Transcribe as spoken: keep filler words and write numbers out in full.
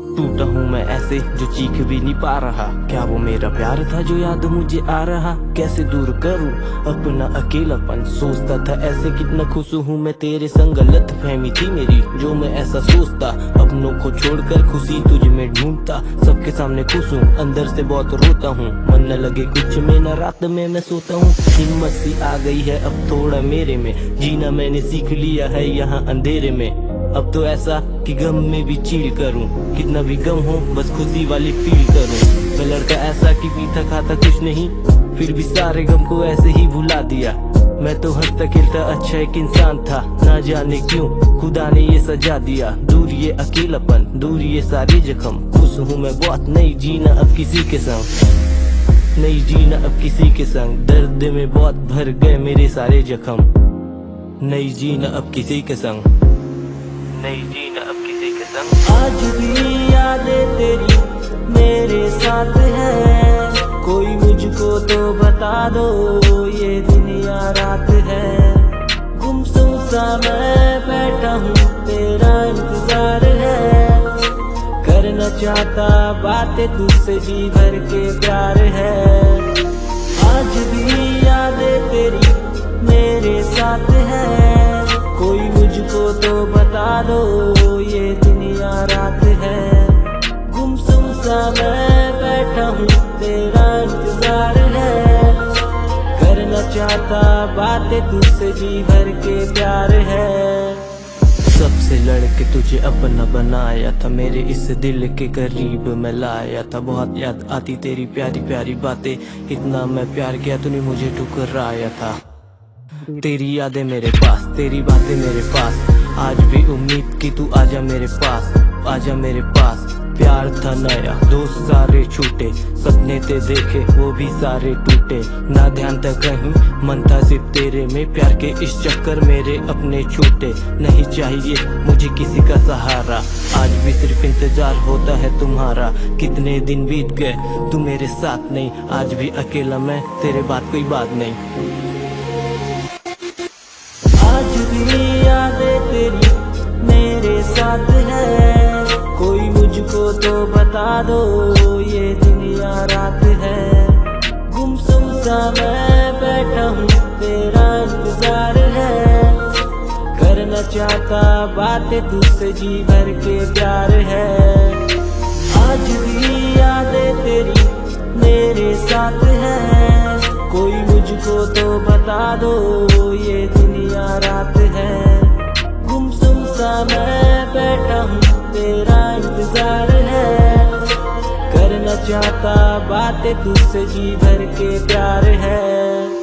टूटा हूँ मैं ऐसे जो चीख भी नहीं पा रहा। क्या वो मेरा प्यार था जो याद मुझे आ रहा? कैसे दूर करूँ अपना अकेलापन? सोचता था ऐसे कितना खुश हूँ मैं तेरे संग, गलत फहमी थी मेरी जो मैं ऐसा सोचता। अपनों को छोड़कर खुशी तुझ में ढूंढता, सबके सामने खुश हूँ अंदर से बहुत रोता हूँ। मन न लगे कुछ में न रात में मैं सोता हूँ। हिम्मत सी आ गई है अब थोड़ा मेरे में, जीना मैंने सीख लिया है यहाँ अंधेरे में। अब तो ऐसा कि गम में भी चिल करूं, कितना भी गम हो बस खुशी वाली फील करूं। मैं लड़का ऐसा कि पीता खाता कुछ नहीं, फिर भी सारे गम को ऐसे ही भुला दिया। मैं तो हंसता खेलता अच्छा एक इंसान था, ना जाने क्यों खुदा ने ये सजा दिया। दूर ये अकेलापन, दूर ये सारे जख्म, खुश हूँ मैं बहुत नहीं जीना अब किसी के संग, नहीं जीना अब किसी के संग। दर्द में बहुत भर गए मेरे सारे जख्म, नहीं जीना अब किसी के संग, नहीं जीना अब किसी के संग। आज भी यादें तेरी मेरे साथ है, कोई मुझको तो बता दो ये दुनिया रात है। गुमसुम सा मैं बैठा हूँ तेरा इंतजार है, करना चाहता बातें तुझसे जी भर के प्यार है। आज भी यादें तेरी मेरे साथ है, कोई मुझको तो बता दो ये दुनिया रात है। गुमसुम सा मैं बैठा हूँ तेरा इंतजार है, करना चाहता बातें तुझसे जी भर के प्यार है। सबसे लड़के तुझे अपना बनाया था, मेरे इस दिल के करीब मैं लाया था। बहुत याद आती तेरी प्यारी प्यारी बातें, इतना मैं प्यार किया तूने मुझे ठुकराया था। तेरी यादें मेरे पास, तेरी बातें मेरे पास, आज भी उम्मीद की तू आजा मेरे पास, आजा मेरे पास। प्यार था नया, दोस्त सारे छूटे, सपने ते देखे वो भी सारे टूटे। ना ध्यान था कहीं, मन था सिर्फ तेरे में, प्यार के इस चक्कर मेरे अपने छूटे। नहीं चाहिए मुझे किसी का सहारा, आज भी सिर्फ इंतजार होता है तुम्हारा। कितने दिन बीत गए तू मेरे साथ नहीं, आज भी अकेला मैं तेरे बाद कोई बात नहीं। आज भी यादें तेरी मेरे साथ है, कोई मुझको तो बता दो ये दुनिया रात है। गुमसुम सा मैं बैठा हूँ तेरा इंतजार है, करना चाहता बातें तुझसे जी भर के प्यार है। आज भी यादें तेरी मेरे साथ है, कोई मुझको तो बता दो ये दुनिया रात है। गुमसुम सा मैं बैठा हूँ तेरा इंतजार है, करना चाहता बातें तुझसे जी भर के प्यार है।